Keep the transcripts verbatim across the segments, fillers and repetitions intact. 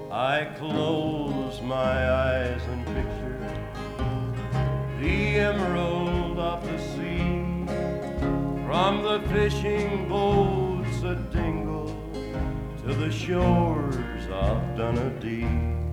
I close my eyes and picture the emerald of the sea, from the fishing boats at Dingle to the shores of Dunedee.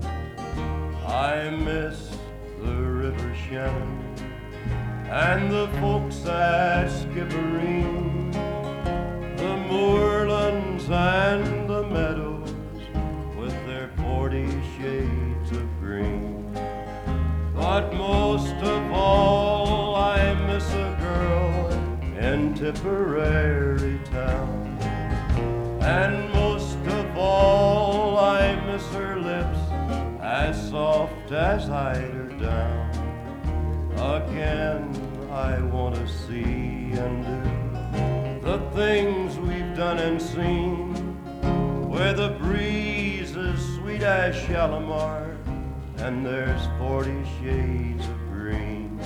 I miss the River Shannon and the folks at Skibbereen, the moorlands and the meadows with their forty shades of green. But most of all I miss a girl in Tipperary town, and most of all I miss her lips as soft as eider down. Again I want to see and do the things we've done and seen, where the breeze is sweet as Shalimar and there's forty shades of green.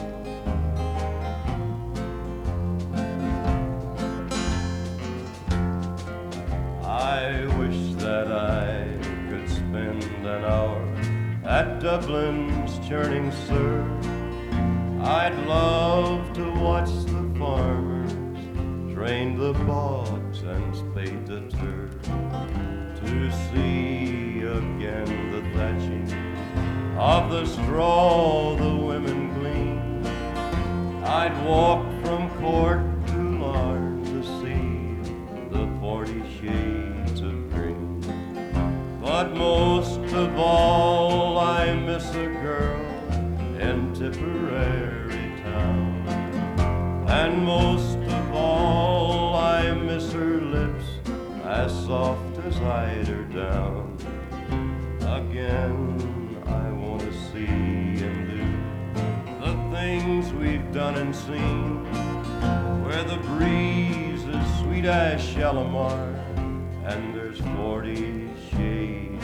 I wish that I could spend an hour at Dublin's churning surf. I'd love to watch the farmers drain the bogs and spade the turf, to see again the thatching of the straw the women glean. I'd walk from Cork to Larne to see the forty shades of green. But most of all I miss a girl in Tipperary town, and most of all I miss her lips as soft as eider down. Again I want to see and do the things we've done and seen, where the breeze is sweet as Shalimar and there's forty shades